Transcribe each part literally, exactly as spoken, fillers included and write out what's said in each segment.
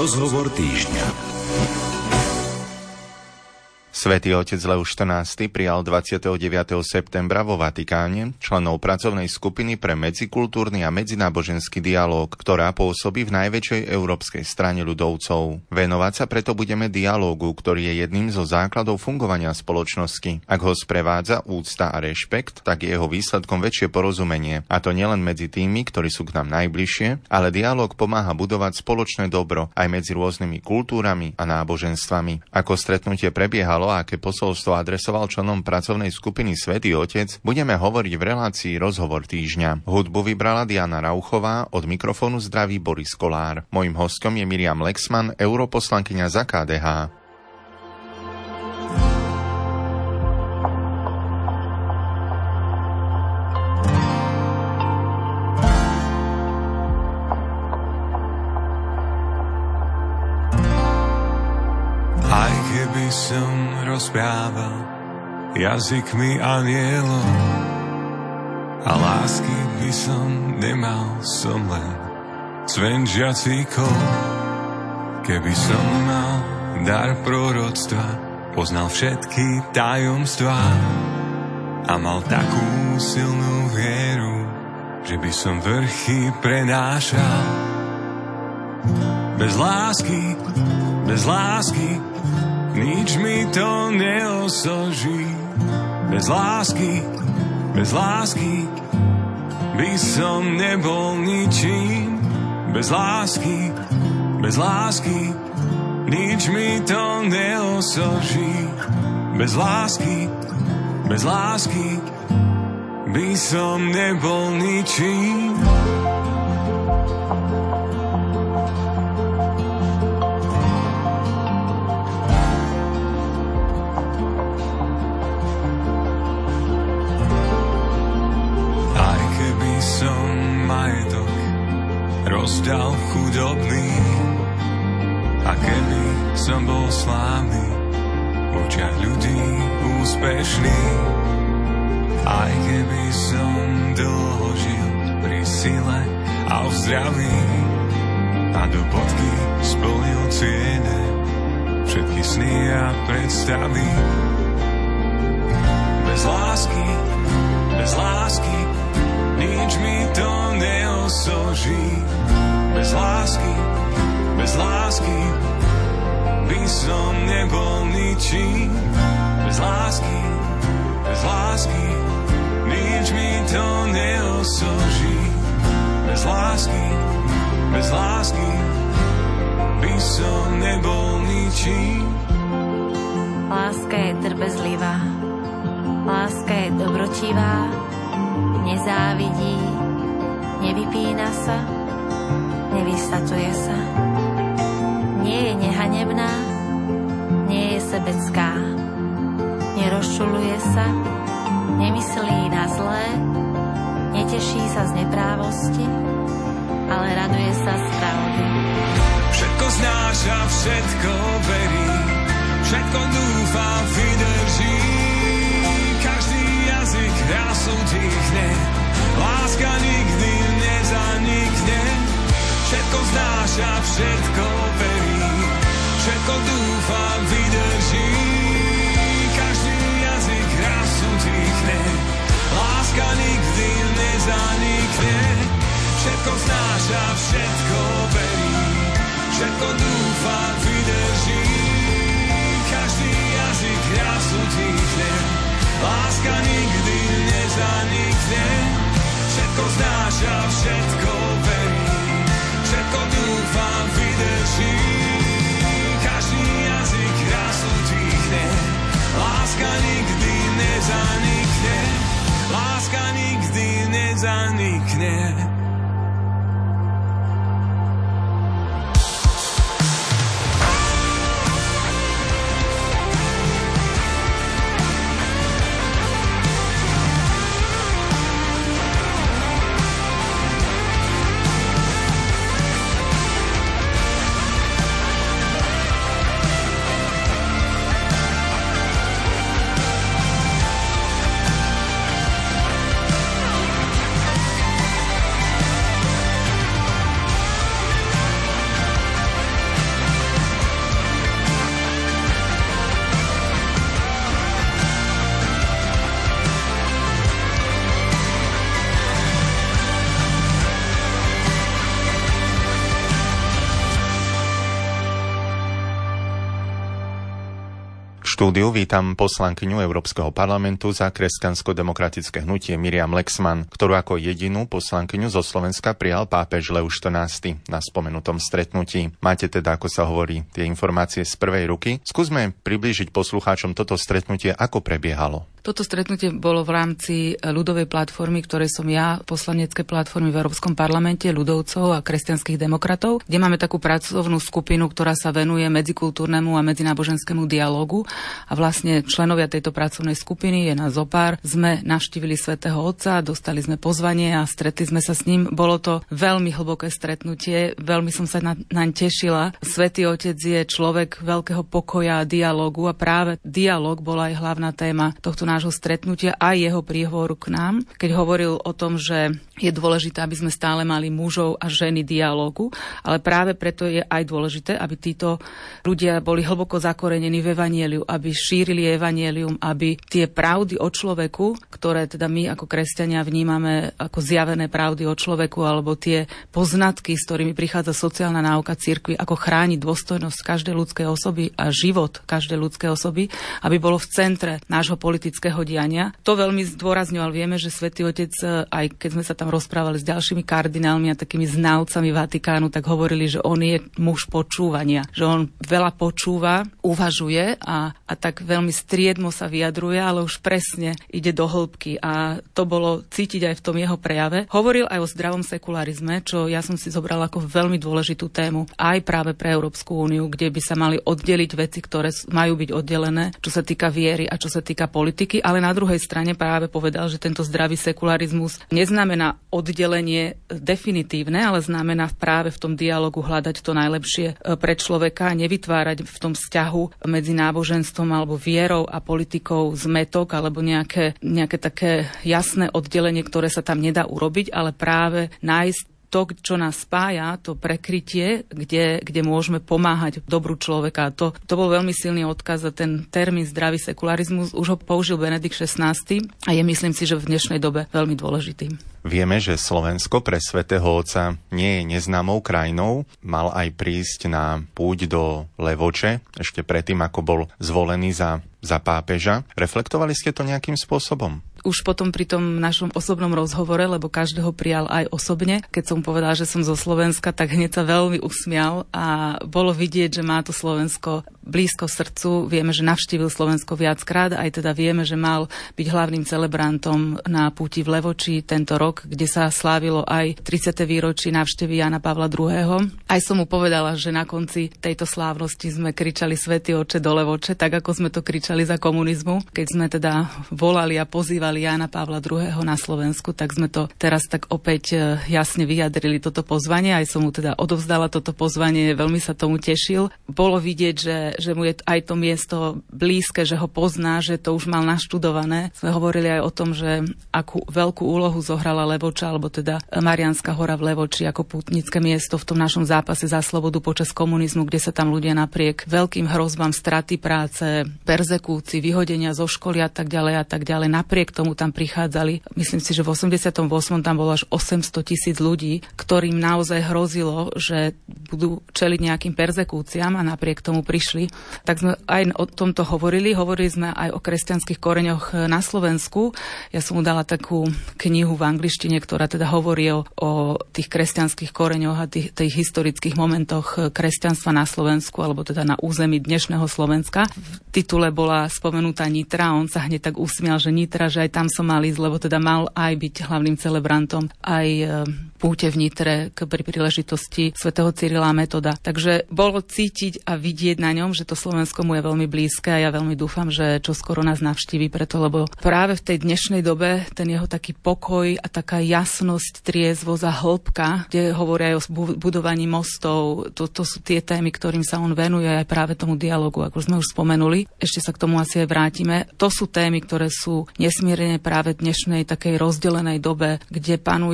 Rozhovor týždňa. Svätý otec Leoš štrnásty prijal dvadsiateho deviateho septembra vo Vatikáne členov pracovnej skupiny pre medzikultúrny a medzináboženský dialóg, ktorá pôsobí v najväčšej európskej strane ľudovcov. Venovať sa preto budeme dialógu, ktorý je jedným zo základov fungovania spoločnosti. Ak ho sprevádza úcta a rešpekt, tak je jeho výsledkom väčšie porozumenie, a to nielen medzi tými, ktorí sú k nám najbližšie, ale dialóg pomáha budovať spoločné dobro aj medzi rôznymi kultúrami a náboženstvami. Ako stretnutie prebiehalo a aké posolstvo adresoval členom pracovnej skupiny Svätý Otec, budeme hovoriť v relácii Rozhovor týždňa. Hudbu vybrala Diana Rauchová, od mikrofónu zdraví Boris Kolár. Mojím hostom je Miriam Lexman, europoslankyňa za ká dé há. Aj keby som rozprával jazykmi anielov a lásky by som nemal, som len cvenžiacíkov. Keby som mal dar proroctva, poznal všetky tajomstvá a mal takú silnú vieru, že by som vrchy prenášal. Bez lásky, bez lásky nič mi to neosoží. Bez lásky, bez lásky by som nebol ničím. Bez lásky, bez lásky nič mi to neosoží. Bez lásky, bez lásky by som nebol ničím. Som majetok rozdal chudobným a keby som bol slávny v očiach ľudí úspešný, aj keby som dlho žil pri sile a v zdraví a do bodky splnil ciene všetky sny a predstavy. Bez lásky, bez lásky nič mi to neosoží. Bez lásky, bez lásky by som nebol ničím. Bez lásky, bez lásky nič mi to neosoží. Bez lásky, bez lásky by som nebol ničím. Láska je trpezlivá, láska je dobrotivá, nezávidí, nevypína sa, nevystatuje sa. Nie je nehanebná, nie je sebecká. Nerozčuluje sa, nemyslí na zlé, neteší sa z neprávosti, ale raduje sa z pravdy. Všetko znáša, všetko verí, všetko dúfa, vydrží. Každý jazyk raz utichne, láska nikdy nezanikne. Všetko znáša, všetko verí, všetko dúfa, vydrží. Každý jazyk raz utichne, láska nikdy nezanikne. Všetko znáša, všetko verí, všetko dúfa, vydrží. Každý jazyk raz utichne, láska nikdy nezanikne. Všetko znáša, všetko verí, všetko dúfa, vydrží. Každý jazyk raz utichne, láska nikdy nezanikne. Láska nikdy nezanikne. štúdiu vítam poslankyňu Európskeho parlamentu za kresťansko-demokratické hnutie Miriam Lexman, ktorú ako jedinú poslankyňu zo Slovenska prijal pápež Leoš štrnásty na spomenutom stretnutí. Máte teda, ako sa hovorí, tie informácie z prvej ruky. Skúsme priblížiť poslucháčom toto stretnutie, ako prebiehalo. Toto stretnutie bolo v rámci ľudovej platformy, ktorej som ja, poslaneckej platformy v Európskom parlamente, ľudovcov a kresťanských demokratov, kde máme takú pracovnú skupinu, ktorá sa venuje medzikultúrnemu a medzináboženskému dialógu. A vlastne členovia tejto pracovnej skupiny, je nás zopár, sme navštívili svätého Otca, dostali sme pozvanie a stretli sme sa s ním. Bolo to veľmi hlboké stretnutie, veľmi som sa na, naň tešila. Svätý Otec je človek veľkého pokoja a dialógu a práve dialóg bola aj hlavná téma tohto nášho stretnutia a jeho príhovoru k nám, keď hovoril o tom, že je dôležité, aby sme stále mali mužov a ženy dialógu, ale práve preto je aj dôležité, aby títo ľudia boli hlboko zakorenení v evanjeliu, aby šírili evanjelium, aby tie pravdy o človeku, ktoré teda my ako kresťania vnímame ako zjavené pravdy o človeku, alebo tie poznatky, s ktorými prichádza sociálna náuka cirkvi, ako chrániť dôstojnosť každej ľudskej osoby a život každej ľudskej osoby, aby bolo v centre nášho politického diania. To veľmi zdôrazňoval. Vieme, že Svätý Otec, aj keď sme sa tam rozprávali s ďalšími kardinálmi a takými znalcami Vatikánu, tak hovorili, že on je muž počúvania, že on veľa počúva, uvažuje a, a tak veľmi striedmo sa vyjadruje, ale už presne ide do hĺbky a to bolo cítiť aj v tom jeho prejave. Hovoril aj o zdravom sekularizme, čo ja som si zobrala ako veľmi dôležitú tému aj práve pre Európsku úniu, kde by sa mali oddeliť veci, ktoré majú byť oddelené, čo sa týka viery a čo sa týka politiky, ale na druhej strane práve povedal, že tento zdravý sekularizmus neznamená oddelenie definitívne, ale znamená práve v tom dialogu hľadať to najlepšie pre človeka a nevytvárať v tom vzťahu medzi náboženstvom alebo vierou a politikou zmätok alebo nejaké, nejaké také jasné oddelenie, ktoré sa tam nedá urobiť, ale práve nájsť to, čo nás spája, to prekrytie, kde, kde môžeme pomáhať dobru človeka. To, to bol veľmi silný odkaz a ten termín zdravý sekularizmus už ho použil Benedikt šestnásty a je, myslím si, že v dnešnej dobe veľmi dôležitý. Vieme, že Slovensko pre svätého Otca nie je neznámou krajinou. Mal aj prísť na púť do Levoče, ešte predtým, ako bol zvolený za, za pápeža. Reflektovali ste to nejakým spôsobom? Už potom pri tom našom osobnom rozhovore, lebo každého prijal aj osobne. Keď som povedala, že som zo Slovenska, tak hneď sa veľmi usmial a bolo vidieť, že má to Slovensko blízko srdcu. Vieme, že navštívil Slovensko viackrát, aj teda vieme, že mal byť hlavným celebrantom na púti v Levoči tento rok, kde sa slávilo aj tridsiate výročie návštevy Jána Pavla druhého. Aj som mu povedala, že na konci tejto slávnosti sme kričali Svätý Otče do Levoče, tak ako sme to kričali za komunizmu, keď sme teda volali a pozývali Jána Pavla druhého na Slovensku, tak sme to teraz tak opäť jasne vyjadrili toto pozvanie. Aj som mu teda odovzdala toto pozvanie, veľmi sa tomu tešil. Bolo vidieť, že, že mu je aj to miesto blízke, že ho pozná, že to už mal naštudované. Sme hovorili aj o tom, že akú veľkú úlohu zohrala Levoča, alebo teda Mariánska hora v Levoči ako pútnické miesto v tom našom zápase za slobodu počas komunizmu, kde sa tam ľudia napriek veľkým hrozbám straty práce, perzekúcií, vyhodenia zo školy a tak ďalej a tak ďalej, napriek tomu tam prichádzali. Myslím si, že v osemdesiatom ôsmom tam bolo až osemsto tisíc ľudí, ktorým naozaj hrozilo, že budú čeliť nejakým perzekúciám a napriek tomu prišli. Tak sme aj o tomto hovorili. Hovorili sme aj o kresťanských koreňoch na Slovensku. Ja som mu dala takú knihu v angličtine, ktorá teda hovorí o, o tých kresťanských koreňoch a tých, tých historických momentoch kresťanstva na Slovensku, alebo teda na území dnešného Slovenska. V titule bola spomenutá Nitra, on sa hneď tak usmial, že Nitra, že aj tam som mal ísť, lebo teda mal aj byť hlavným celebrantom aj púte v Nitre k pri príležitosti svätého Cyrila a Metoda. Takže bolo cítiť a vidieť na ňom, že to Slovensko mu je veľmi blízke a ja veľmi dúfam, že čo skoro nás navštíví preto, lebo práve v tej dnešnej dobe ten jeho taký pokoj a taká jasnosť, triezvosť a hĺbka, kde hovorí aj o budovaní mostov, to, to sú tie témy, ktorým sa on venuje aj práve tomu dialogu, ako sme už spomenuli. Ešte sa k tomu asi aj vrátime. To sú témy, ktoré sú nesmierne práve v dnešnej takej rozdelenej dobe, kde panuje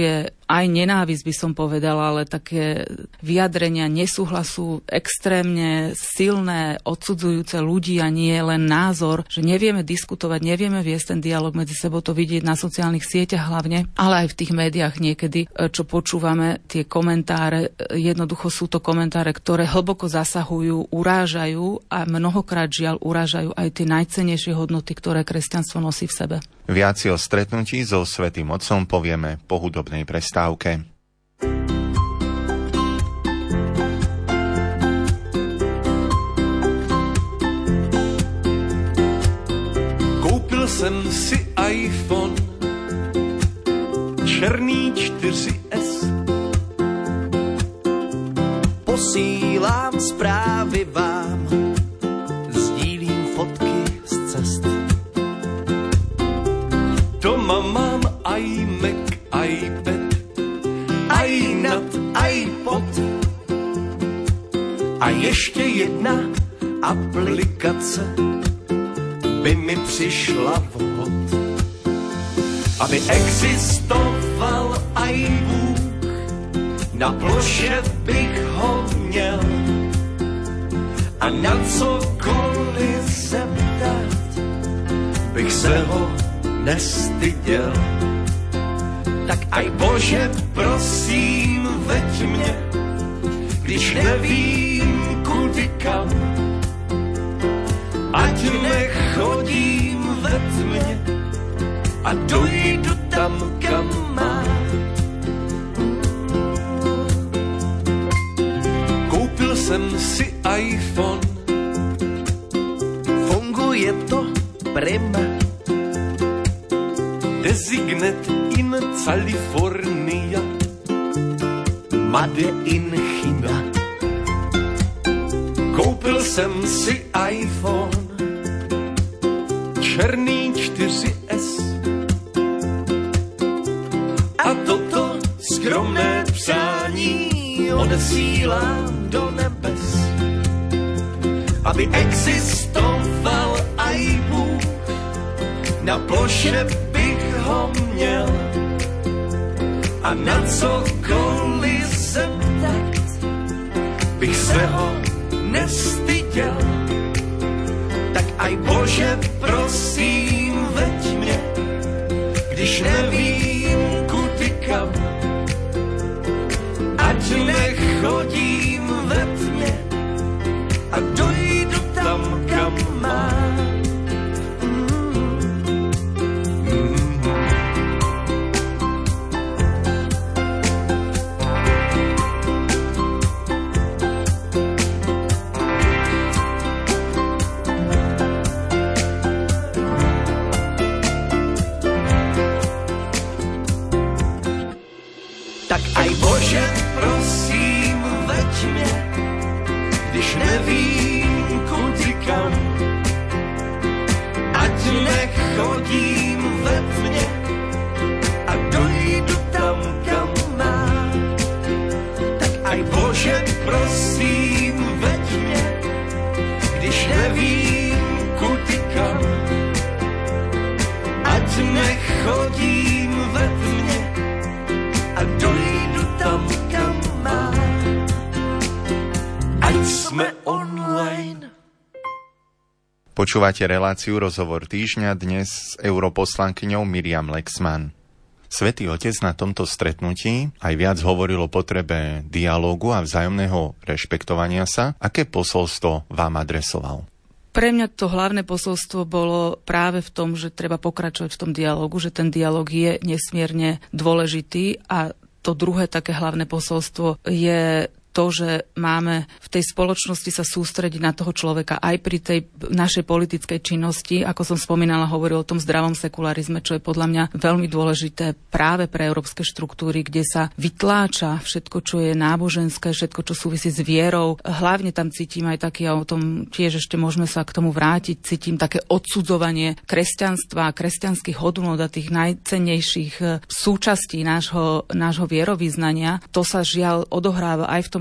aj nenávisť by som povedala, ale také vyjadrenia nesúhlasu extrémne silné, odsudzujúce ľudí a nie len názor, že nevieme diskutovať, nevieme viesť ten dialog medzi sebou, to vidieť na sociálnych sieťach hlavne, ale aj v tých médiách niekedy, čo počúvame, tie komentáre, jednoducho sú to komentáre, ktoré hlboko zasahujú, urážajú a mnohokrát žiaľ urážajú aj tie najcennejšie hodnoty, ktoré kresťanstvo nosí v sebe. Viac o stretnutí so Svätým Otcom povieme po hudobnej prestávke. Koupil jsem si iPhone černý čtyři es. Posílám zprávy vám, sdílím fotky z cest. Doma mám iMac, iPad, iNat, iPod A ještě jedna aplikace by mi přišla vhod. aby existoval iBook, na ploše bych ho měl a na cokoliv se ptát bych se ho nestyděl. Tak aj Bože, prosím, veď mě, když nevím kudy kam, ať nechodím ve tmě a dojdu tam, kam mám. Koupil jsem si iPhone, funguje to prima, Designet in California, Made in China. Koupil jsem si iPhone, černý čtyři es. A toto skromné přání odesílám do nebes, aby existoval iBook, na ploše bych ho měl a na cokoliv se ptat bych se ho nestyděl. Tak aj Bože, prosím, veď mě, když nevím kudy kam, ať nechodím ve tmě a dojdu tam, kam mám. Tak aj Bože, prosím, veď mě, když nevím kudy kam, ať nechodím ve tmě a dojdu tam, kam mám. Tak aj Bože, prosím, veď mě, když nevím kudy kam, ať nechodím ve tmě a dojdu tam, kam mám. Ať sme online. Počúvate reláciu Rozhovor týždňa dnes s europoslankyňou Miriam Lexman. Svätý Otec na tomto stretnutí aj viac hovoril o potrebe dialógu a vzájomného rešpektovania sa. Aké posolstvo vám adresoval? Pre mňa to hlavné posolstvo bolo práve v tom, že treba pokračovať v tom dialógu, že ten dialóg je nesmierne dôležitý a to druhé také hlavné posolstvo je to, že máme v tej spoločnosti sa sústrediť na toho človeka aj pri tej našej politickej činnosti. Ako som spomínala, hovoril o tom zdravom sekularizme, čo je podľa mňa veľmi dôležité práve pre európske štruktúry, kde sa vytláča všetko, čo je náboženské, všetko, čo súvisí s vierou. Hlavne tam cítim aj taký, a o tom tiež ešte môžeme sa k tomu vrátiť, cítim také odsudzovanie kresťanstva, kresťanských hodnôt a tých najcennejších súčastí nášho, nášho vierovyznania. To sa žiaľ odohráva aj v tom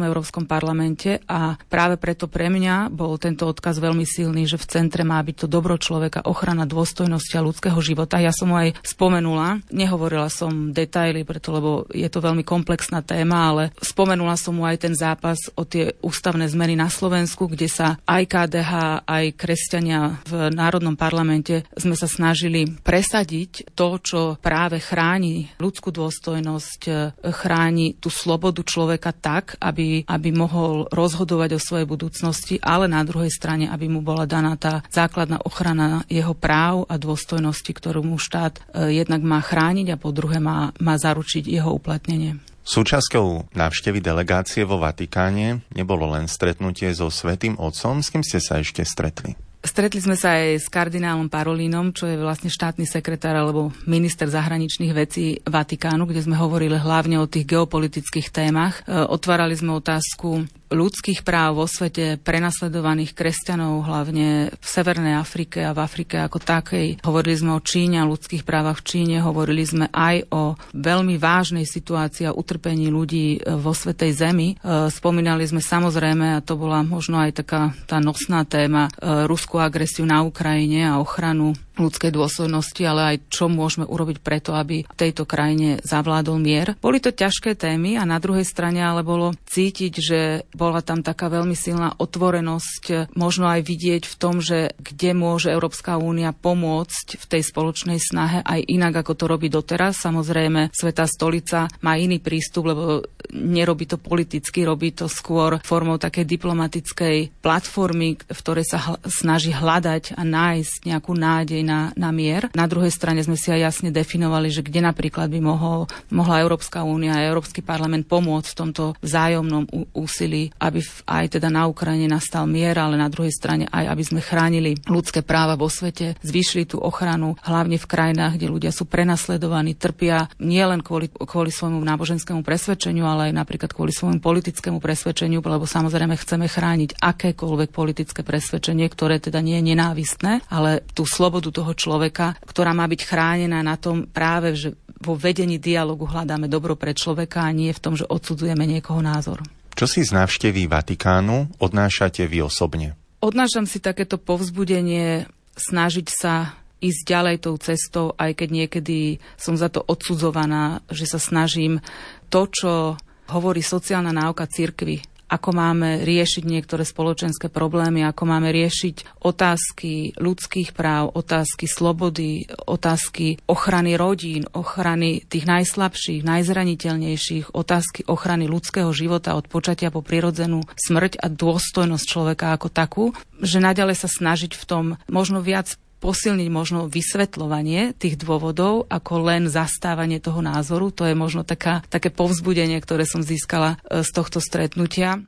našom Európskom parlamente a práve preto pre mňa bol tento odkaz veľmi silný, že v centre má byť to dobro človeka, ochrana dôstojnosti a ľudského života. Ja som ho aj spomenula, nehovorila som detaily, preto lebo je to veľmi komplexná téma, ale spomenula som mu aj ten zápas o tie ústavné zmeny na Slovensku, kde sa aj ká dé há, aj kresťania v Národnom parlamente sme sa snažili presadiť to, čo práve chráni ľudskú dôstojnosť, chráni tú slobodu človeka tak, aby, aby mohol rozhodovať o svojej budúcnosti, ale na druhej strane, aby mu bola daná tá základná ochrana jeho práv a dôstojnosti, ktorú mu štát jednak má chrániť a po druhé má, má zaručiť jeho uplatnenie. Súčasťou návštevy delegácie vo Vatikáne nebolo len stretnutie so Svätým Otcom, s kým ste sa ešte stretli? Stretli sme sa aj s kardinálom Parolínom, čo je vlastne štátny sekretár alebo minister zahraničných vecí Vatikánu, kde sme hovorili hlavne o tých geopolitických témach. Otvárali sme otázku ľudských práv vo svete, prenasledovaných kresťanov, hlavne v Severnej Afrike a v Afrike ako takej. Hovorili sme o Číne a ľudských právach v Číne, hovorili sme aj o veľmi vážnej situácii a utrpení ľudí vo Svätej Zemi. Spomínali sme samozrejme, a to bola možno aj taká tá nosná téma, ruskú agresiu na Ukrajine a ochranu ľudskej dôstojnosti, ale aj čo môžeme urobiť preto, aby v tejto krajine zavládol mier. Boli to ťažké témy a na druhej strane ale bolo cítiť, že bola tam taká veľmi silná otvorenosť, možno aj vidieť v tom, že kde môže Európska únia pomôcť v tej spoločnej snahe aj inak, ako to robí doteraz. Samozrejme, Svätá stolica má iný prístup, lebo nerobí to politicky, robí to skôr formou takej diplomatickej platformy, v ktorej sa hl- snaží hľadať a nájsť nejakú nádej Na, na mier. Na druhej strane sme si aj jasne definovali, že kde napríklad by mohol, mohla Európska únia a Európsky parlament pomôcť v tomto vzájomnom ú, úsilí, aby v, aj teda na Ukrajine nastal mier, ale na druhej strane aj aby sme chránili ľudské práva vo svete, zvýšili tú ochranu, hlavne v krajinách, kde ľudia sú prenasledovaní, trpia nielen kvôli, kvôli svojmu náboženskému presvedčeniu, ale aj napríklad kvôli svojmu politickému presvedčeniu, lebo samozrejme chceme chrániť akékoľvek politické presvedčenie, ktoré teda nie je nenávistné, ale tú slobodu toho človeka, ktorá má byť chránená na tom práve, že vo vedení dialogu hľadáme dobro pre človeka a nie v tom, že odsudzujeme niekoho názor. Čo si z návštevy Vatikánu odnášate vy osobne? Odnášam si takéto povzbudenie, snažiť sa ísť ďalej tou cestou, aj keď niekedy som za to odsudzovaná, že sa snažím to, čo hovorí sociálna náuka cirkvi, ako máme riešiť niektoré spoločenské problémy, ako máme riešiť otázky ľudských práv, otázky slobody, otázky ochrany rodín, ochrany tých najslabších, najzraniteľnejších, otázky ochrany ľudského života od počatia po prirodzenú smrť a dôstojnosť človeka ako takú, že naďalej sa snažiť v tom možno viac posilniť možno vysvetľovanie tých dôvodov ako len zastávanie toho názoru. To je možno taká, také povzbudenie, ktoré som získala z tohto stretnutia.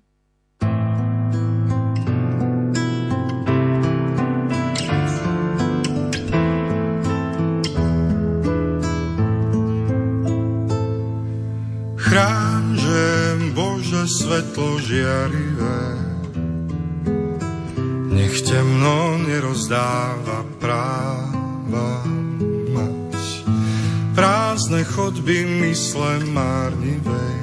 Chráň, že Bože svetlo žiarivé, nech temno nerozdáva práva mať. Prázdne chodby mysle márnivej,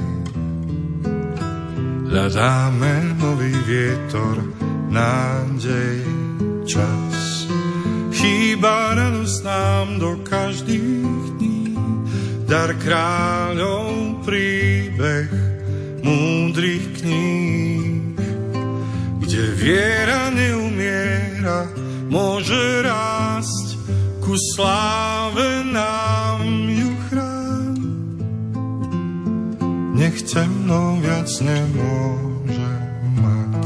hľadáme nový vietor, nádej, čas. Chýba radosť nám do každých dní, dar kráľov, príbeh múdrych kníh. Kde viera neumiera, môže rásť, ku sláve nám ju chráň. Nech temno viac nemôže mať.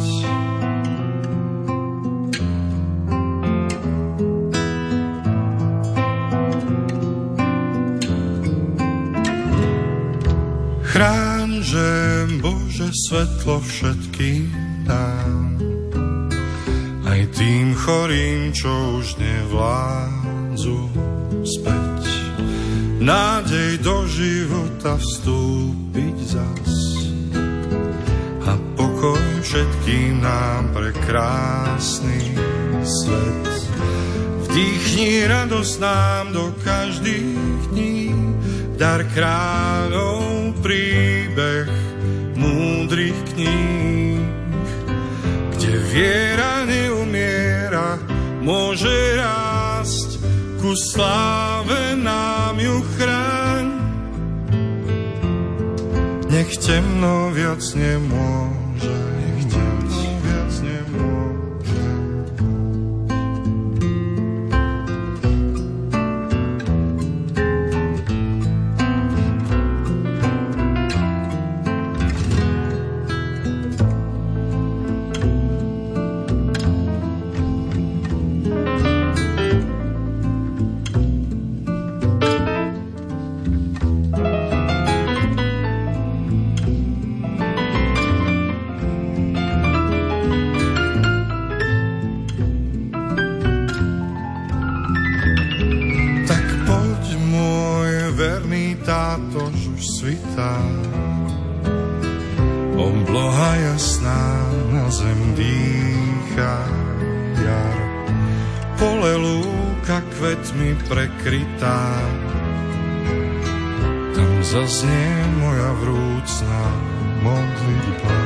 Chráň, že Bože svetlo všetkým dám, aj tým chorým, čo už nevládzu späť. Nádej do života vstúpiť zas a pokoj všetkým nám pre krásny svet. Vdýchni radosť nám do každých dní, dar kráľov, príbeh múdrych múdrych kníh, kde viera neumiera, môže rásť, ku sláve nám ju chráň. Nech temno viac nemôže, nech temno viac nemôže. Svitá, obloha jasná na zem dýcha jar, pole lúka kvetmi prekrytá, tam zaznie moja vrúcna modlitba.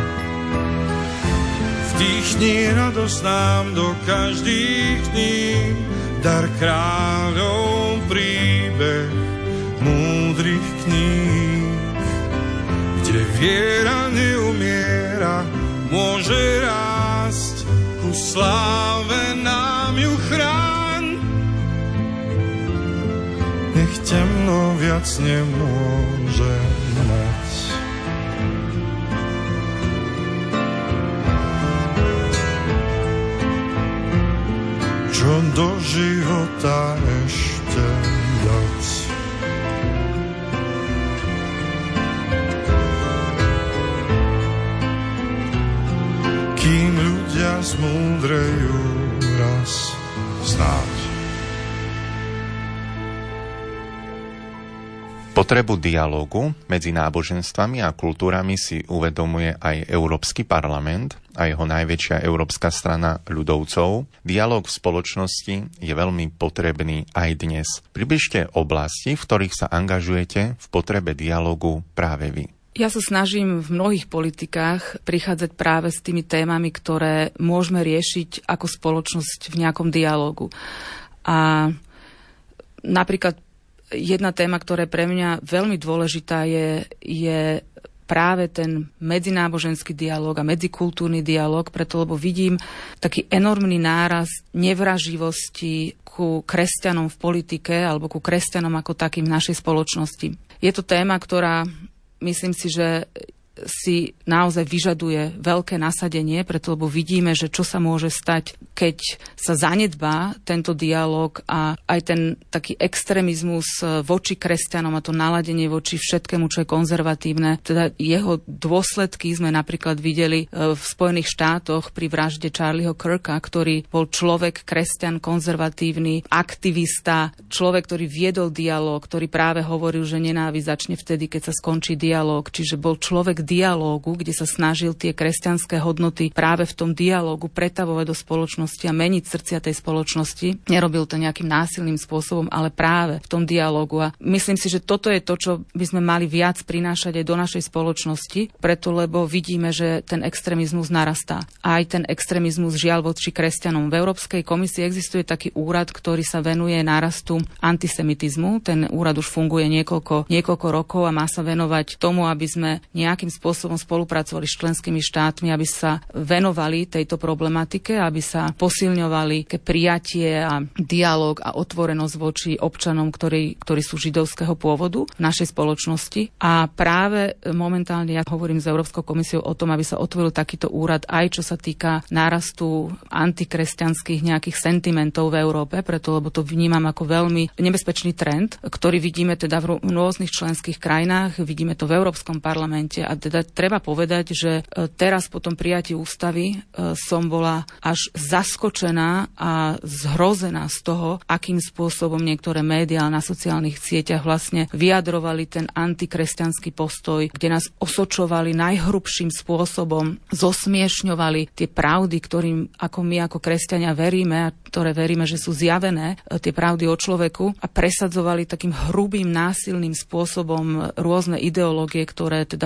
Vdýchni radosť nám do každých dní, dar kráľov príbeh múdrych kníh, kde viera neumiera, môže rásť, ku sláve nám ju chráň. Nech temno viac nemôže mať. Čo do života ešte dať? Kým ľudia zmúdrejú raz snáď. Potrebu dialógu medzi náboženstvami a kultúrami si uvedomuje aj Európsky parlament a jeho najväčšia európska strana ľudovcov. Dialóg v spoločnosti je veľmi potrebný aj dnes. Približte oblasti, v ktorých sa angažujete v potrebe dialógu práve vy. Ja sa snažím v mnohých politikách prichádzať práve s tými témami, ktoré môžeme riešiť ako spoločnosť v nejakom dialógu. A napríklad jedna téma, ktorá je pre mňa veľmi dôležitá, je, je práve ten medzináboženský dialóg a medzikultúrny dialóg, preto lebo vidím taký enormný náraz nevraživosti ku kresťanom v politike alebo ku kresťanom ako takým v našej spoločnosti. Je to téma, ktorá myslím si, že si naozaj vyžaduje veľké nasadenie, preto lebo vidíme, že čo sa môže stať, keď sa zanedbá tento dialóg a aj ten taký extrémizmus voči kresťanom a to naladenie voči všetkému, čo je konzervatívne. Teda jeho dôsledky sme napríklad videli v Spojených štátoch pri vražde Charlieho Kirka, ktorý bol človek, kresťan, konzervatívny, aktivista, človek, ktorý viedol dialóg, ktorý práve hovoril, že nenávisť začne vtedy, keď sa skončí dialóg. Čiže bol človek dialógu, kde sa snažil tie kresťanské hodnoty práve v tom dialógu pretavovať do spoločnosti a meniť srdcia tej spoločnosti. Nerobil to nejakým násilným spôsobom, ale práve v tom dialógu. A myslím si, že toto je to, čo by sme mali viac prinášať aj do našej spoločnosti, preto lebo vidíme, že ten extrémizmus narastá. A aj ten extrémizmus žiaľ voči kresťanom. V Európskej komisii existuje taký úrad, ktorý sa venuje nárastu antisemitizmu. Ten úrad už funguje niekoľko, niekoľko rokov a má sa venovať tomu, aby sme nejakým spôsobom spolupracovali s členskými štátmi, aby sa venovali tejto problematike, aby sa posilňovali ke prijatie a dialóg a otvorenosť voči občanom, ktorí, ktorí sú židovského pôvodu v našej spoločnosti. A práve momentálne ja hovorím s Európskou komisiou o tom, aby sa otvoril takýto úrad aj čo sa týka nárastu antikresťanských nejakých sentimentov v Európe, preto lebo to vnímam ako veľmi nebezpečný trend, ktorý vidíme teda v rôznych členských krajinách, vidíme to v Európskom parlamente a teda treba povedať, že teraz po tom prijatí ústavy som bola až zaskočená a zhrozená z toho, akým spôsobom niektoré médiá na sociálnych sieťach vlastne vyjadrovali ten antikresťanský postoj, kde nás osočovali najhrubším spôsobom, zosmiešňovali tie pravdy, ktorým ako my ako kresťania veríme a ktoré veríme, že sú zjavené, tie pravdy o človeku a presadzovali takým hrubým násilným spôsobom rôzne ideológie, ktoré teda popierajú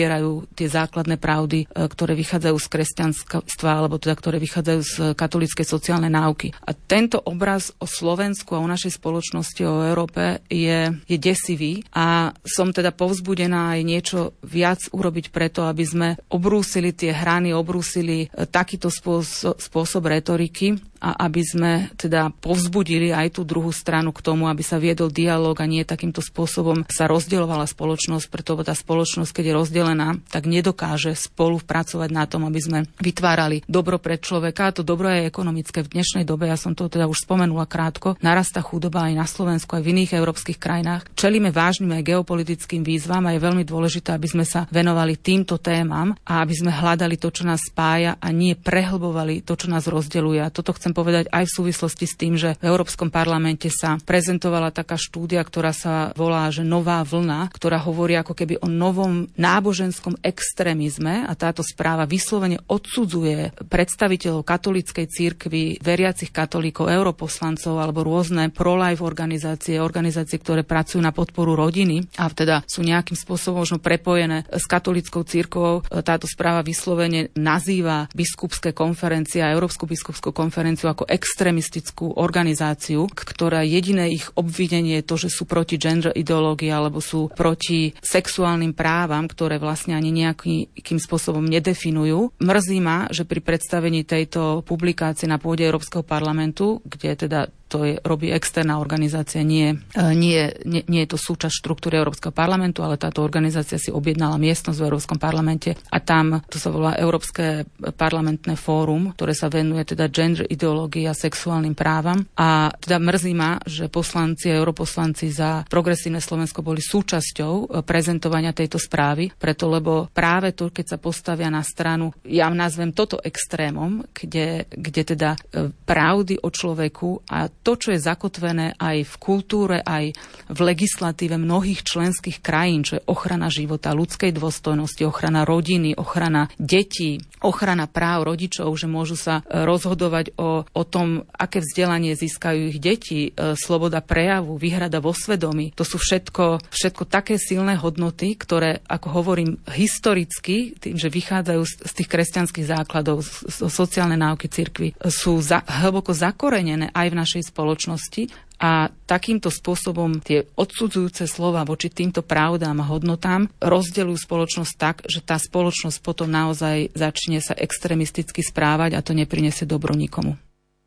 popierajú tie základné pravdy, ktoré vychádzajú z kresťanstva, alebo teda ktoré vychádzajú z katolíckej sociálnej náuky. A tento obraz o Slovensku a o našej spoločnosti, o Európe je, je desivý a som teda povzbudená aj niečo viac urobiť preto, aby sme obrúsili tie hrany, obrúsili takýto spôsob, spôsob retoriky a aby sme teda povzbudili aj tú druhú stranu k tomu, aby sa viedol dialóg a nie takýmto spôsobom sa rozdielovala spoločnosť, pretože tá spoločnosť, keď je rozdelená, tak nedokáže spolu pracovať na tom, aby sme vytvárali dobro pre človeka. A to dobro je ekonomické v dnešnej dobe, ja som to teda už spomenula krátko, narastá chudoba aj na Slovensku, aj v iných európskych krajinách. Čelíme vážnym aj geopolitickým výzvam a je veľmi dôležité, aby sme sa venovali týmto témam a aby sme hľadali to, čo nás spája a nie prehlbovali to, čo nás rozdeľuje. A toto chcem povedať aj v súvislosti s tým, že v Európskom parlamente sa prezentovala taká štúdia, ktorá sa volá, že Nová vlna, ktorá hovorí ako keby o novom náboženskom extrémizme a táto správa vyslovene odsudzuje predstaviteľov katolíckej cirkvi, veriacich katolíkov, europoslancov alebo rôzne pro-life organizácie, organizácie, ktoré pracujú na podporu rodiny a teda sú nejakým spôsobom možno prepojené s katolíckou cirkvou. Táto správa vyslovene nazýva biskupské konferencie a Európsku biskupskú konferenciu ako extrémistickú organizáciu, ktorá jediné ich obvinenie je to, že sú proti gender ideológii alebo sú proti sexuálnym právam, ktoré vlastne ani nejakým spôsobom nedefinujú. Mrzí ma, že pri predstavení tejto publikácie na pôde Európskeho parlamentu, kde teda to je, robí externá organizácia, nie, nie, nie, nie je to súčasť štruktúry Európskeho parlamentu, ale táto organizácia si objednala miestnosť v Európskom parlamente a tam, to sa volá Európske parlamentné fórum, ktoré sa venuje teda gender ideológii a sexuálnym právam. A teda mrzí ma, že poslanci a europoslanci za Progresívne Slovensko boli súčasťou prezentovania tejto správy, preto lebo práve to, keď sa postavia na stranu, ja nazvem toto extrémom, kde, kde teda pravdy o človeku a to, čo je zakotvené aj v kultúre, aj v legislatíve mnohých členských krajín, čo je ochrana života, ľudskej dôstojnosti, ochrana rodiny, ochrana detí, ochrana práv rodičov, že môžu sa rozhodovať o, o tom, aké vzdelanie získajú ich deti, sloboda prejavu, výhrada vo svedomí. To sú všetko, všetko také silné hodnoty, ktoré, ako hovorím, historicky, tým, že vychádzajú z, z tých kresťanských základov, z, z sociálnej náuky cirkvi, sú za, hlboko zakorenené aj v našej spoločnosti a takýmto spôsobom tie odsudzujúce slova voči týmto pravdám a hodnotám rozdeľujú spoločnosť tak, že tá spoločnosť potom naozaj začne sa extrémisticky správať a to neprinesie dobro nikomu.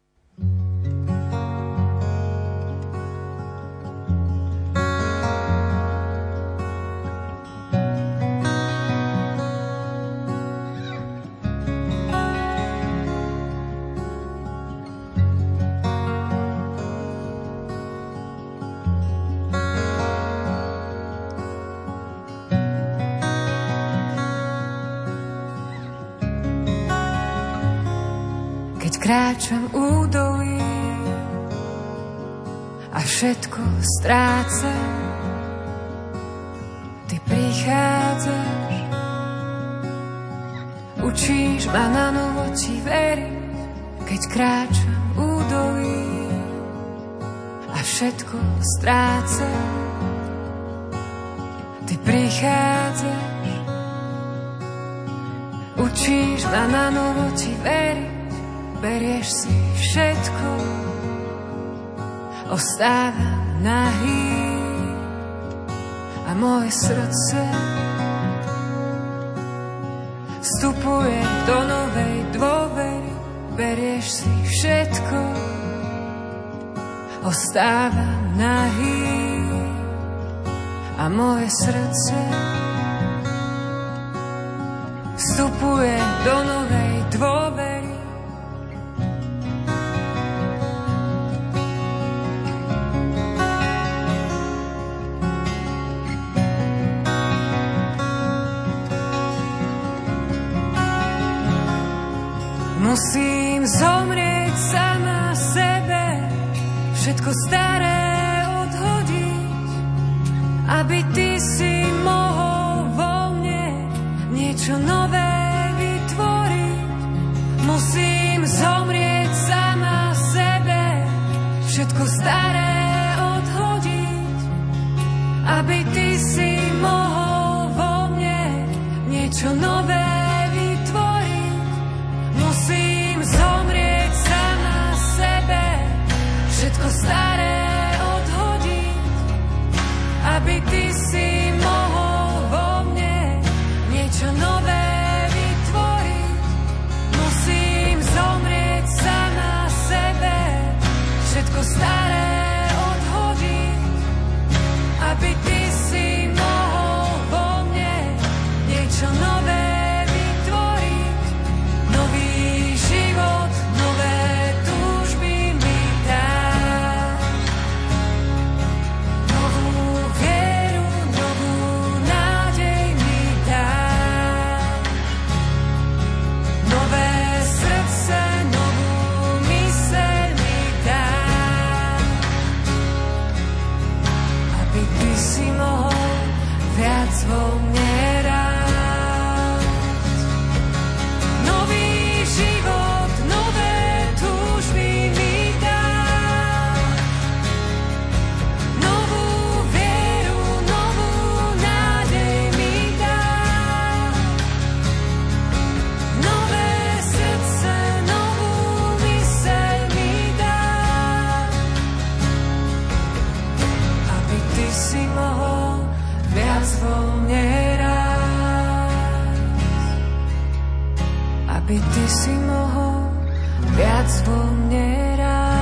Kráčam údolí a všetko strácam. Ty prichádzaš, učíš ma na novo ti veriť. Keď kráčam údolí a všetko strácam. Ty prichádzaš, učíš ma na novo ti veriť. Berieš si všetko, ostávam nahý a moje srdce vstupuje do novej dôvery. Berieš si všetko, ostávam nahý a moje srdce vstupuje do novej dôvery. Musím zomrieť sama sebe, všetko staré odhodiť, aby ty si mohol vo mne niečo nové vytvoriť. Musím zomrieť sama sebe, všetko staré odhodiť, aby ty si mohol vo mne aby ty si mohol viac vo mne rád.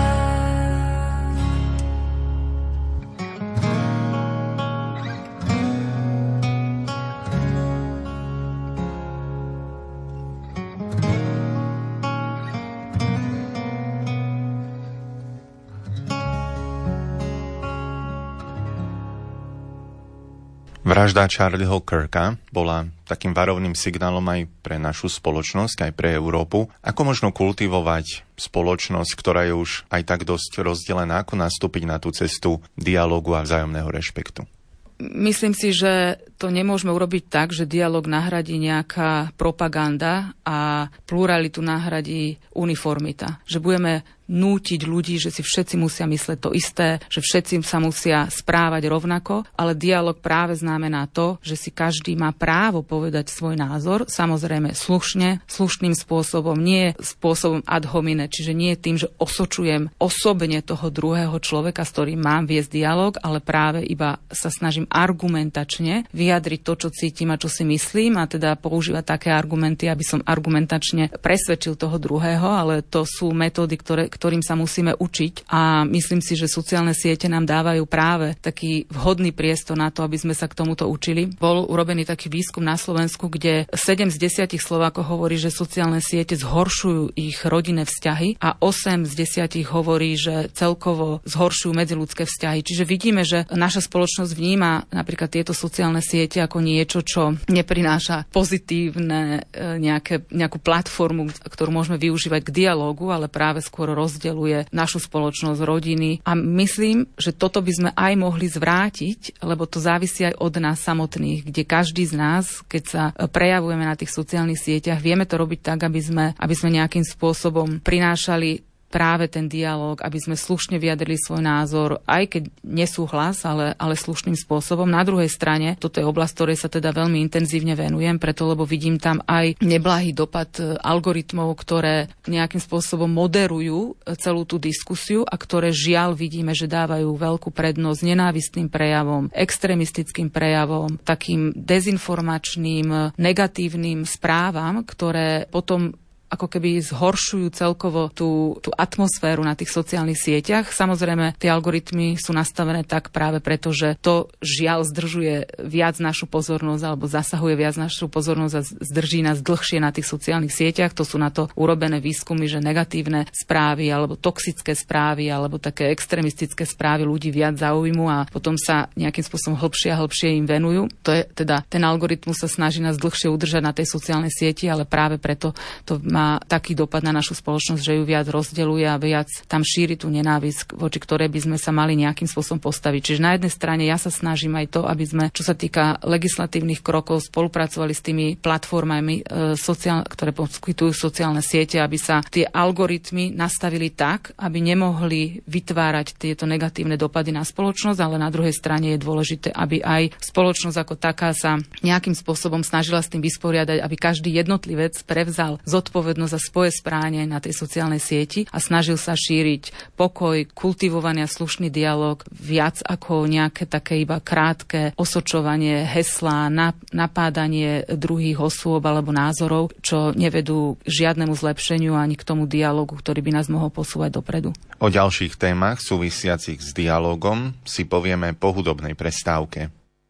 Vražda Charlieho Kirka bola takým varovným signálom aj pre našu spoločnosť, aj pre Európu. Ako možno kultivovať spoločnosť, ktorá je už aj tak dosť rozdelená, ako nastúpiť na tú cestu dialógu a vzájomného rešpektu? Myslím si, že to nemôžeme urobiť tak, že dialóg nahradí nejaká propaganda a pluralitu nahradí uniformita. Že budeme nútiť ľudí, že si všetci musia mysleť to isté, že všetci sa musia správať rovnako, ale dialóg práve znamená to, že si každý má právo povedať svoj názor, samozrejme slušne, slušným spôsobom, nie spôsobom ad hominem, čiže nie tým, že osočujem osobne toho druhého človeka, s ktorým mám viesť dialóg, ale práve iba sa snažím argumentačne vyjadriť to, čo cítim a čo si myslím, a teda používať také argumenty, aby som argumentačne presvedčil toho druhého, ale to sú metódy, ktoré ktorým sa musíme učiť, a myslím si, že sociálne siete nám dávajú práve taký vhodný priestor na to, aby sme sa k tomuto učili. Bol urobený taký výskum na Slovensku, kde sedem z desiatich Slovákov hovorí, že sociálne siete zhoršujú ich rodinné vzťahy a osem z desiatich hovorí, že celkovo zhoršujú medziľudské vzťahy. Čiže vidíme, že naša spoločnosť vníma napríklad tieto sociálne siete ako niečo, čo neprináša pozitívne nejaké, nejakú platformu, ktorú môžeme využívať k dialógu, ale práve skôr rozdeľuje našu spoločnosť, rodiny. A myslím, že toto by sme aj mohli zvrátiť, lebo to závisí aj od nás samotných, kde každý z nás, keď sa prejavujeme na tých sociálnych sieťach, vieme to robiť tak, aby sme, aby sme nejakým spôsobom prinášali práve ten dialóg, aby sme slušne vyjadrili svoj názor, aj keď nesúhlas, ale, ale slušným spôsobom. Na druhej strane, toto je oblasť, ktorej sa teda veľmi intenzívne venujem, preto lebo vidím tam aj neblahý dopad algoritmov, ktoré nejakým spôsobom moderujú celú tú diskusiu a ktoré žiaľ vidíme, že dávajú veľkú prednosť nenávistným prejavom, extrémistickým prejavom, takým dezinformačným, negatívnym správam, ktoré potom ako keby zhoršujú celkovo tú, tú atmosféru na tých sociálnych sieťach. Samozrejme, tie algoritmy sú nastavené tak práve preto, že to žiaľ zdržuje viac našu pozornosť alebo zasahuje viac našu pozornosť a zdrží nás dlhšie na tých sociálnych sieťach. To sú na to urobené výskumy, že negatívne správy alebo toxické správy alebo také extrémistické správy ľudí viac zaujímu a potom sa nejakým spôsobom hlbšie a hlbšie im venujú. To je teda, ten algoritmus sa snaží nás dlhšie udržať na tej sociálnej sieti, ale práve preto to má taký dopad na našu spoločnosť, že ju viac rozdeľuje a viac tam šíri tú nenávisť, voči ktorej by sme sa mali nejakým spôsobom postaviť. Čiže na jednej strane ja sa snažím aj to, aby sme, čo sa týka legislatívnych krokov, spolupracovali s tými platformami, e, sociál, ktoré poskytujú sociálne siete, aby sa tie algoritmy nastavili tak, aby nemohli vytvárať tieto negatívne dopady na spoločnosť, ale na druhej strane je dôležité, aby aj spoločnosť ako taká sa nejakým spôsobom snažila s tým vysporiadať, aby každý jednotlivec prevzal zodpovednosť za svoje správanie na tej sociálnej sieti a snažil sa šíriť pokoj, kultivovaný a slušný dialog viac ako nejaké také iba krátke osočovanie, heslá, napádanie druhých osôb alebo názorov, čo nevedú k žiadnemu zlepšeniu ani k tomu dialogu, ktorý by nás mohol posúvať dopredu. O ďalších témach súvisiacich s dialogom si povieme po hudobnej prestávke.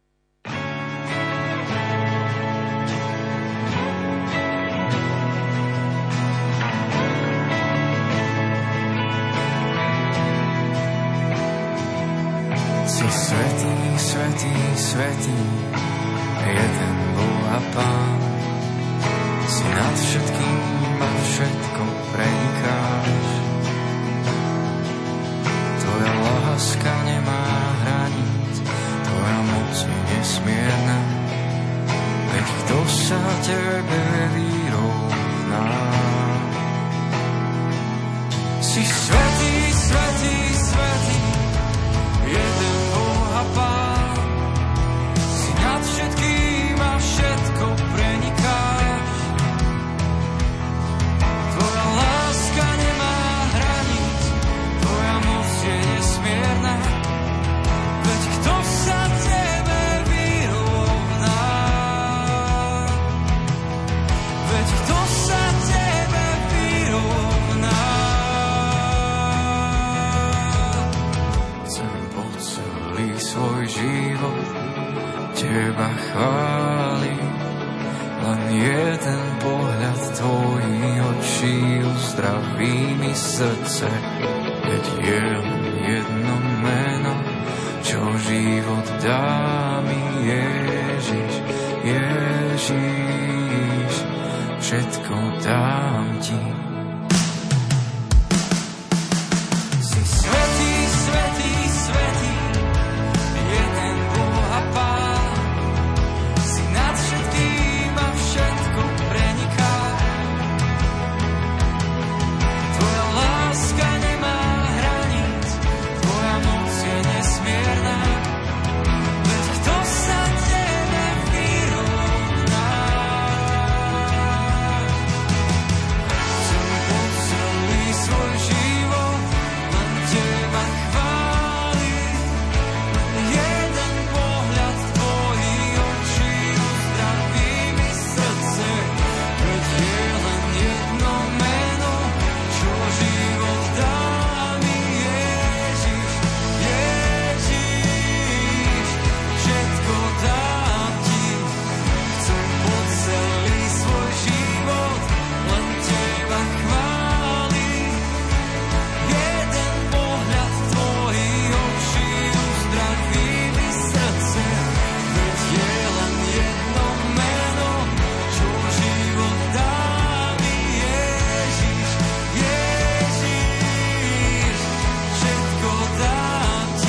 Si svätý, svätý, svätý, jeden Boh a Pán. Si nad všetkým a všetko prenikáš. Tvoja láska nemá hraníc, tvoja moc je nesmierna. Veď kto sa tebe vyrovná? Si svätý, svätý, svätý, jeden Boh a Pán. Si nad teba chválim. Len jeden pohľad tvojich očí uzdraví mi srdce. Veď je len jedno meno, čo život dá mi. Ježiš, Ježiš, všetko dám ti. Si svätý, svätý, svätý, jeden Boh a Pán. Si nad všetkým a všetko preniká. Tvoja láska nemá hraníc, tvoja moc je nesmierna. Veď kto sa tebe vyrovná? Chcem po celý svoj život len teba chváliť. Jeden pohľad tvojich očí uzdraví mi srdce. Veď je len jedno meno, čo život dá mi. Ježiš, Ježiš, všetko dám ti. Chcem po celý svoj život len teba chváliť. Jeden pohľad tvojich očí uzdraví mi srdce. Veď je len jedno meno, čo život dá mi. Ježiš, Ježiš, všetko dám ti.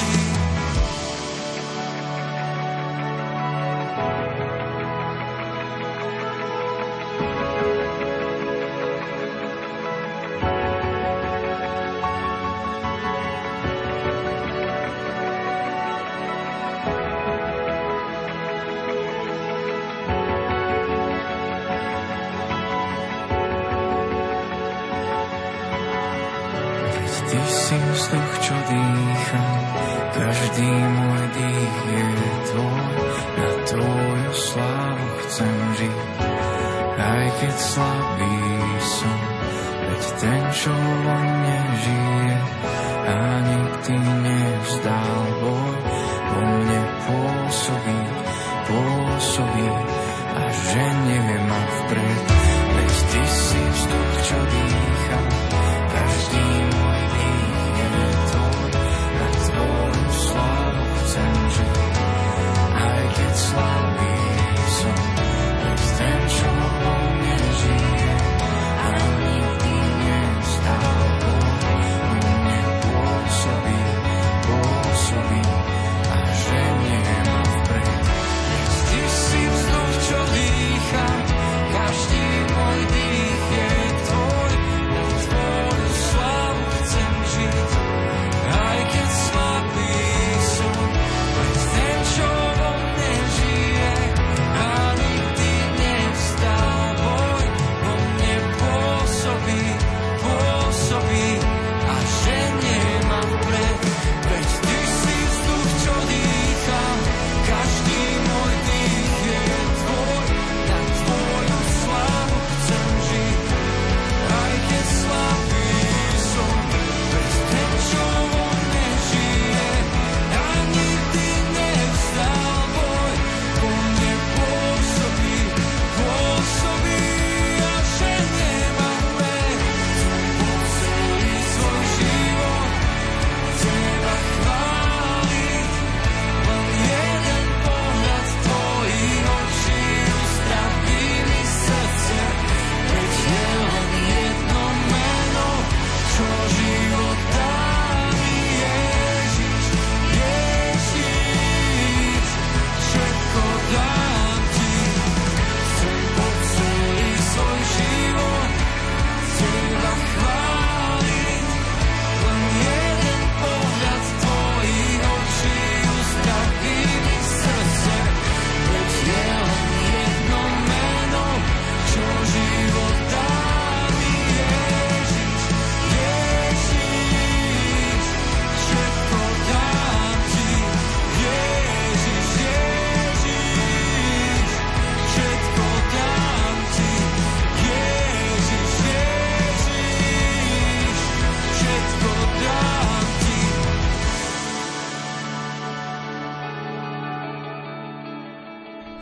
Veď ty si vzduch, čo dýcham, každý môj dých je tvoj. Na tvoju slávu chcem žiť, aj keď slabý som. Veď ten, čo vo mne žije a nikdy nevzdal boj, vo mne pôsobí, pôsobí a ženie ma vpred. Veď ty si vzduch, čo dýcham, každý môj dých je tvoj. Na tvoju slávu chcem žiť, aj keď slabý som. Veď ten, čo vo mne žije a nikdy nevzdal boj, vo mne pôsobí, pôsobí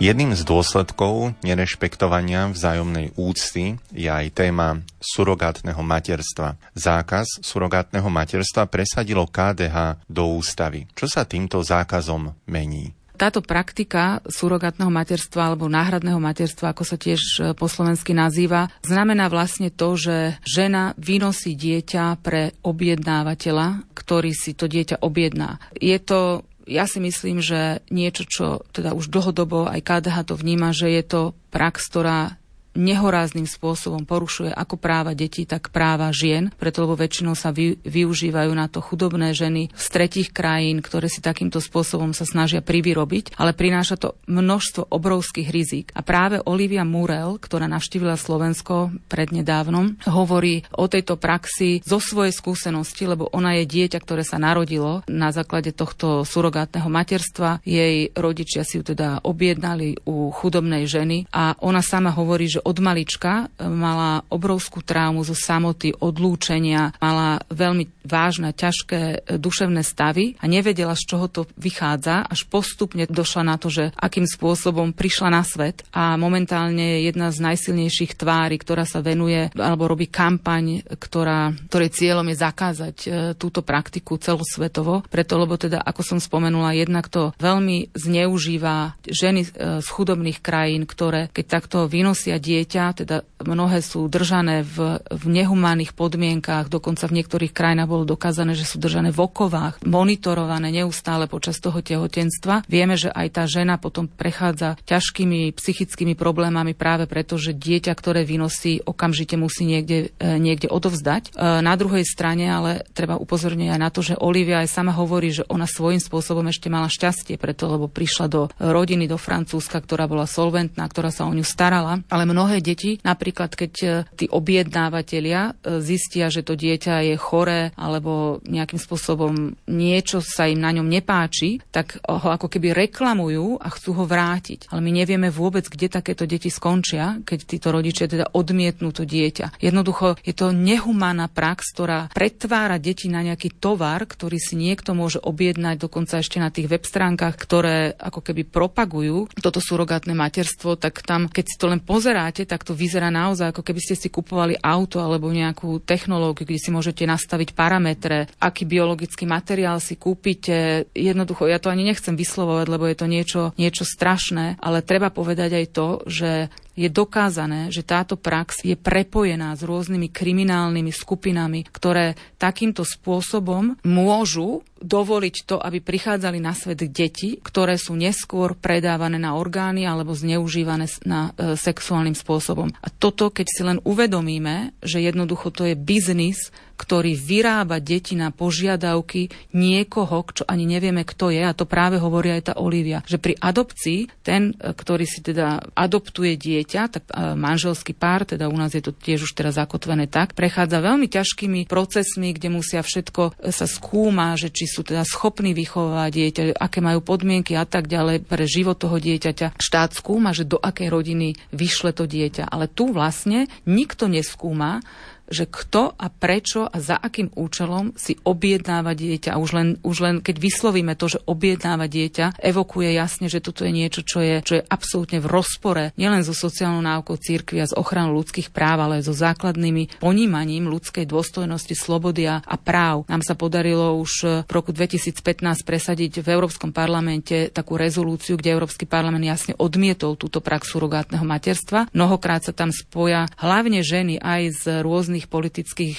Jedným z dôsledkov nerešpektovania vzájomnej úcty je aj téma surogátneho materstva. Zákaz surogátneho materstva presadilo ká dé há do ústavy. Čo sa týmto zákazom mení? Táto praktika surogátneho materstva alebo náhradného materstva, ako sa tiež po slovensky nazýva, znamená vlastne to, že žena vynosí dieťa pre objednávateľa, ktorý si to dieťa objedná. Je to, ja si myslím, že niečo, čo teda už dlhodobo aj ká dé há to vníma, že je to prax, ktorá nehorázným spôsobom porušuje ako práva detí, tak práva žien, preto lebo väčšinou sa vy, využívajú na to chudobné ženy z tretích krajín, ktoré si takýmto spôsobom sa snažia privyrobiť, ale prináša to množstvo obrovských rizik. A práve Olivia Murrell, ktorá navštívila Slovensko prednedávnom, hovorí o tejto praxi zo svojej skúsenosti, lebo ona je dieťa, ktoré sa narodilo na základe tohto surogátneho materstva. Jej rodičia si ju teda objednali u chudobnej ženy a ona sama hovorí, že od malička mala obrovskú traumu zo samoty, odlúčenia, mala veľmi vážne, ťažké duševné stavy a nevedela, z čoho to vychádza, až postupne došla na to, že akým spôsobom prišla na svet a momentálne je jedna z najsilnejších tvári, ktorá sa venuje alebo robí kampaň, ktorá, ktorej cieľom je zakázať e, túto praktiku celosvetovo, preto lebo teda, ako som spomenula, jednak to veľmi zneužíva ženy e, z chudobných krajín, ktoré keď takto vynosia dieťa, dieťa, teda mnohé sú držané v, v nehumánnych podmienkách, dokonca v niektorých krajinách bolo dokázané, že sú držané v okovách, monitorované neustále počas toho tehotenstva. Vieme, že aj tá žena potom prechádza ťažkými psychickými problémami práve preto, že dieťa, ktoré vynosí, okamžite musí niekde, niekde odovzdať. Na druhej strane ale treba upozorniť aj na to, že Olivia aj sama hovorí, že ona svojím spôsobom ešte mala šťastie, preto lebo prišla do rodiny do Francúzska, ktorá bola solventná, ktorá sa o ňu starala, ale mnohé deti, napríklad keď tí objednávatelia zistia, že to dieťa je choré alebo nejakým spôsobom niečo sa im na ňom nepáči, tak ho ako keby reklamujú a chcú ho vrátiť. Ale my nevieme vôbec, kde takéto deti skončia, keď títo rodičia teda odmietnú to dieťa. Jednoducho je to nehumánna prax, ktorá pretvára deti na nejaký tovar, ktorý si niekto môže objednať, dokonca ešte na tých web stránkach, ktoré ako keby propagujú toto surogátne materstvo, tak tam, keď si to len pozeráte, tak to vyzerá naozaj, ako keby ste si kupovali auto alebo nejakú technológiu, kde si môžete nastaviť parametre, aký biologický materiál si kúpite. Jednoducho, ja to ani nechcem vyslovovať, lebo je to niečo, niečo strašné, ale treba povedať aj to, že je dokázané, že táto prax je prepojená s rôznymi kriminálnymi skupinami, ktoré takýmto spôsobom môžu dovoliť to, aby prichádzali na svet deti, ktoré sú neskôr predávané na orgány alebo zneužívané na e, sexuálnym spôsobom. A toto, keď si len uvedomíme, že jednoducho to je biznis, ktorý vyrába deti na požiadavky niekoho, čo ani nevieme, kto je, a to práve hovorí aj tá Olivia, že pri adopcii ten, ktorý si teda adoptuje dieťa, tak manželský pár, teda u nás je to tiež už teraz zakotvené tak, prechádza veľmi ťažkými procesmi, kde musia všetko sa skúma, že či sú teda schopní vychovávať dieťa, aké majú podmienky a tak ďalej pre život toho dieťaťa. Štát skúma, že do akej rodiny vyšle to dieťa, ale tu vlastne nikto neskúma, že kto a prečo a za akým účelom si objednáva dieťa. A už len, už len keď vyslovíme to, že objednáva dieťa, evokuje jasne, že toto je niečo, čo je, čo je absolútne v rozpore nielen so sociálnou náukou cirkvi a s ochranou ľudských práv, ale aj so základnými ponímaním ľudskej dôstojnosti, slobody a, a práv. Nám sa podarilo už v roku dvetisícpätnásť presadiť v Európskom parlamente takú rezolúciu, kde Európsky parlament jasne odmietol túto prax surogátneho materstva. Mnohokrát sa tam spoja hlavne ženy aj z rôznych politických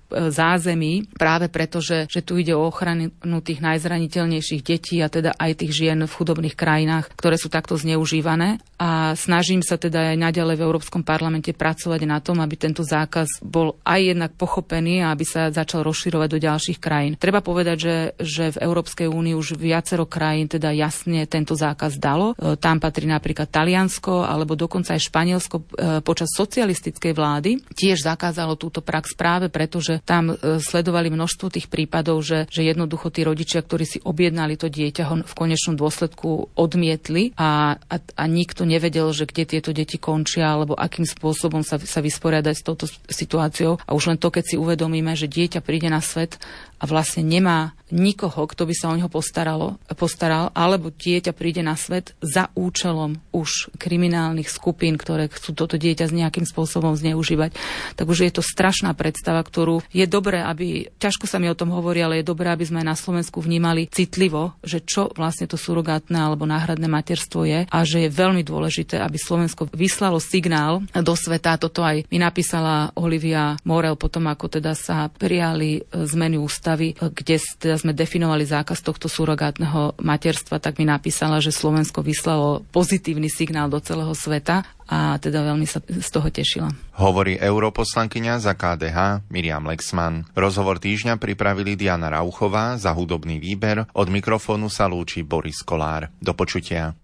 zázemí, práve preto, že, že tu ide o ochranu tých najzraniteľnejších detí a teda aj tých žien v chudobných krajinách, ktoré sú takto zneužívané. A snažím sa teda aj naďalej v Európskom parlamente pracovať na tom, aby tento zákaz bol aj jednak pochopený a aby sa začal rozširovať do ďalších krajín. Treba povedať, že, že v Európskej únii už viacero krajín teda jasne tento zákaz dalo. Tam patrí napríklad Taliansko alebo dokonca aj Španielsko počas socialistickej vlády tiež zakázalo túto prax práve preto, že pretože tam sledovali množstvo tých prípadov, že, že jednoducho tí rodičia, ktorí si objednali to dieťa, ho v konečnom dôsledku odmietli a, a, a nikto nevedel, že kde tieto deti končia alebo akým spôsobom sa, sa vysporiadať s touto situáciou. A už len to, keď si uvedomíme, že dieťa príde na svet a vlastne nemá nikoho, kto by sa o neho postaralo, postaral, alebo dieťa príde na svet za účelom už kriminálnych skupín, ktoré chcú toto dieťa s nejakým spôsobom zneužívať. Takže je to strašná predstava, ktorú je dobré, aby, ťažko sa mi o tom hovorí, ale je dobré, aby sme na Slovensku vnímali citlivo, že čo vlastne to surogátne alebo náhradné materstvo je a že je veľmi dôležité, aby Slovensko vyslalo signál do sveta. Toto aj mi napísala Olivia Morel potom, ako teda sa prijali zmeny ústavy, kde teda sme definovali zákaz tohto surogátneho materstva, tak mi napísala, že Slovensko vyslalo pozitívny signál do celého sveta a teda veľmi sa z toho tešila. Hovorí europoslankyňa za ká dé há Miriam Lexman. Rozhovor týždňa pripravili Diana Rauchová, za hudobný výber. Od mikrofónu sa lúči Boris Kolár. Do počutia.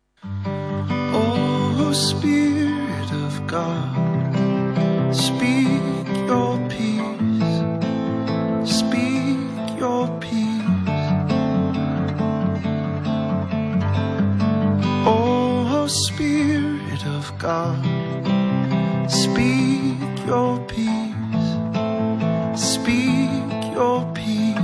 Oh, Spirit of God, speak your peace, speak your peace. Oh, Spirit of God, speak your peace, speak your peace.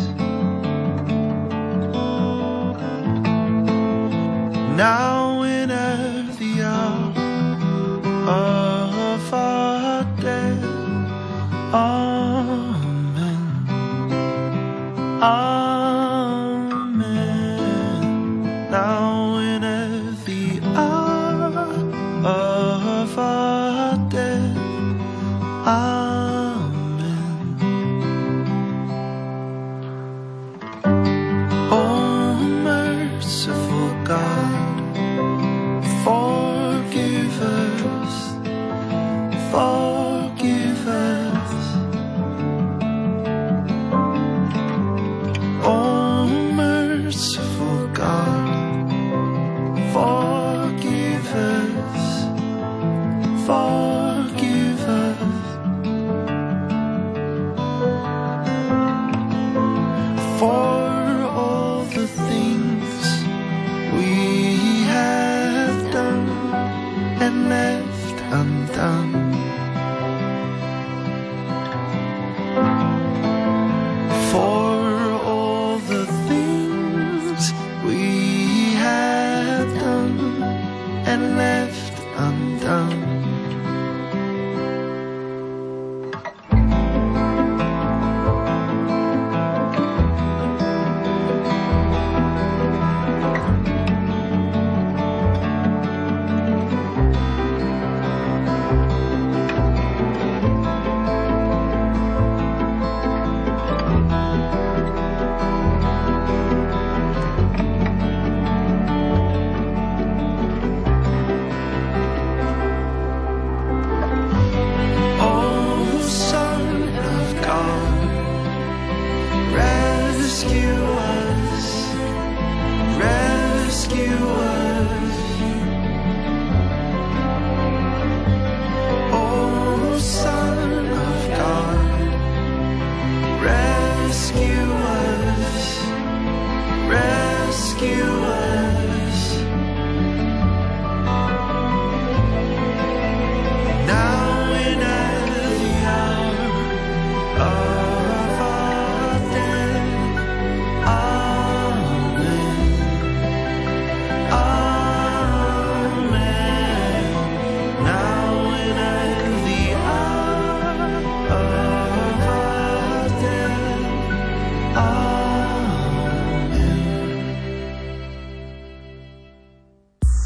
Now and at the hour of our death,